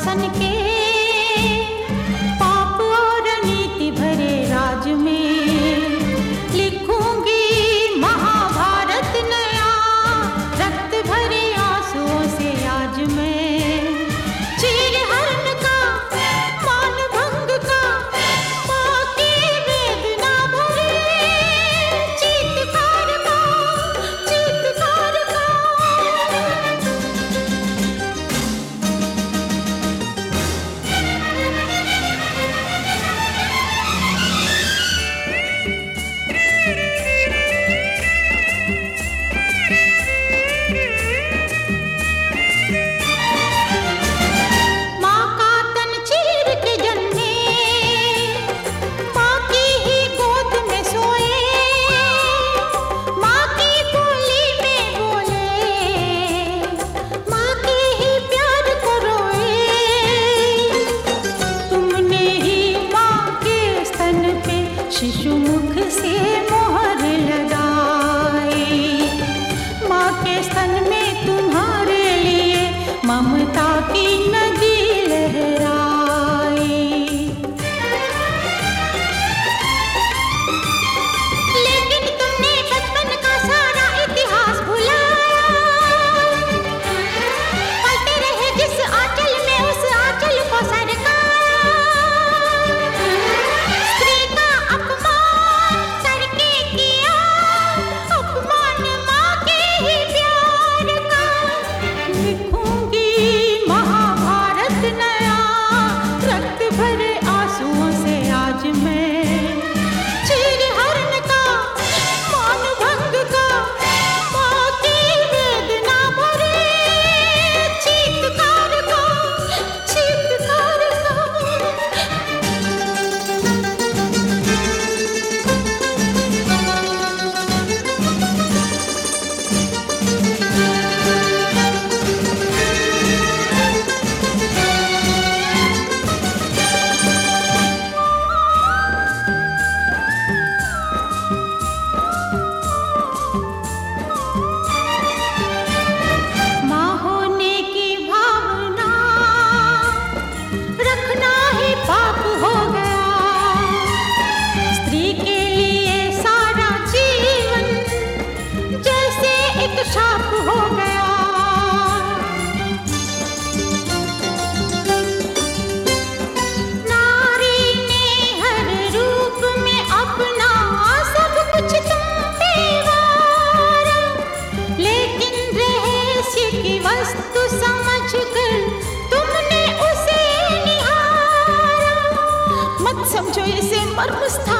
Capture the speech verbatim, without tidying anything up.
शासन के पाप और नीति भरे राज में लिखूंगी महाभारत नया, रक्त भरे आंसुओं से आज मैं चीर हरण का मान भंग का माँ की वेदना भरे चीत्कार का चीत्कार का। माँ का तन चीर के जन्मे माँ की ही गोद में सोए, माँ की बोली में बोले माँ की ही प्यार को रोए। तुमने ही माँ के स्तन पे शिशु मुख से मोहर लगाई, माँ के स्तन में तुम्हारे लिए ममता की नदी लहराई। लेकिन तुमने बचपन का सारा इतिहास भुलाया, पलते रहे जिस आंचल में उस आंचल को सरकाया। स्त्री का अपमान करके किया अपमान माँ के ही प्यार का। लिखूंगी महाभारत नया, रक्त भरे आंसुओं से आज मैं चीर हरण का मान भंग का माँ की वेदना भरे चीत्कार का चीत्कार का। माँ होने की भावना रखना ही पाप हो गया, स्त्री के लिए सारा जीवन जैसे एक शाप हो गया। नारी ने हर रूप में अपना सब कुछ तुम पे वारा, लेकिन रहस्य की वस्तु समझकर तुमने उसे निहारा। मत समझो इसे मर्म स्थान